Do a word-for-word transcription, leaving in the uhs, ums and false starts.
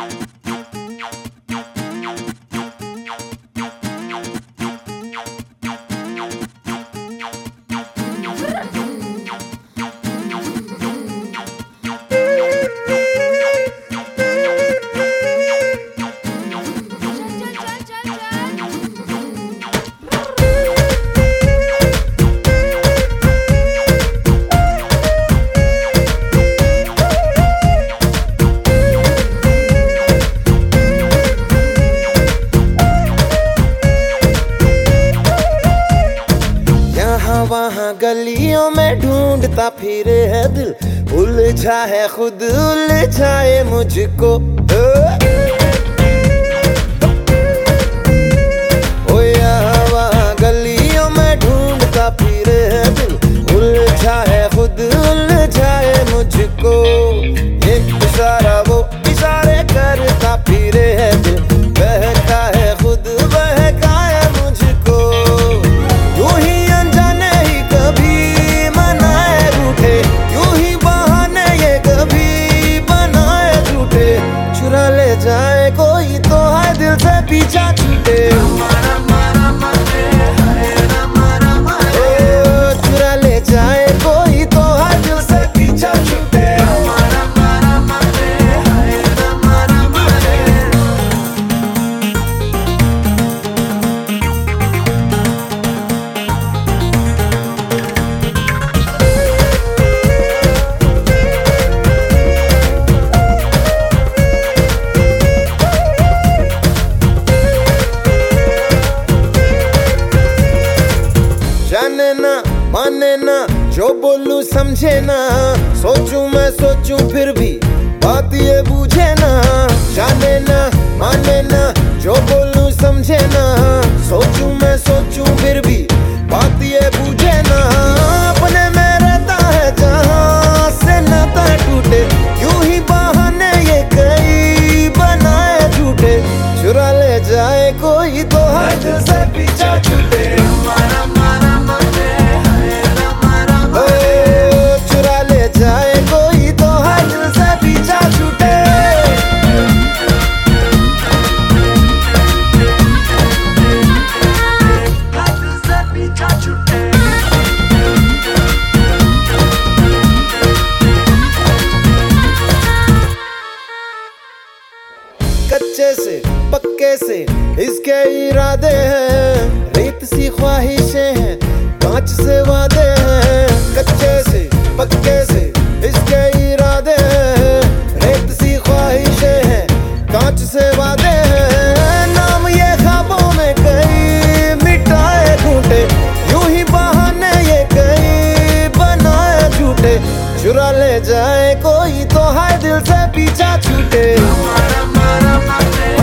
वहाँ गलियों में ढूंढता फिरे है दिल, उलझा है खुद उलझाए मुझको। ओ यहाँ वहाँ गलियों में ढूंढता फिरे है दिल, उलझा है खुद उलझाए मुझको। एक इशारा वो इशारे करता फिरे है दिल, बहका है खुद बहका है मुझको। यूं ही जाए कोई तो है दिल से पीछा छूटे, चुरा ले जाए कोई तो है दिल से पीछा छूटे। जाने ना माने ना जो बोलूं समझे ना, सोचूं मैं सोचूं फिर भी बात ये बूझे ना। जाने ना माने ना जो बोलूं समझे ना, सोचूं मैं सोचूं फिर भी बात ये बूझे ना। अपने में रहता है जहां से नाता टूटे, यूं ही बहाने ये कई बनाए झूठे। चुरा ले जाए कोई तो है दिल से पीछा छूटे, जाए कोई तो है दिल से पीछा छूटे। दिल से पीछा छूटे। कच्चे से पक्के से इसके इरादे हैं, रेत सी ख्वाहिशें हैं कांच से वादे हैं। कच्चे से पक्के से इसके इरादे हैं, रेत सी ख्वाहिशें हैं कांच से वादे हैं। नाम ये ख्वाबों में कई मिटाए ढूंढे, यूं ही बहाने ये कई बनाए झूठे। चुरा ले जाए कोई तो है दिल से पीछा छूटे।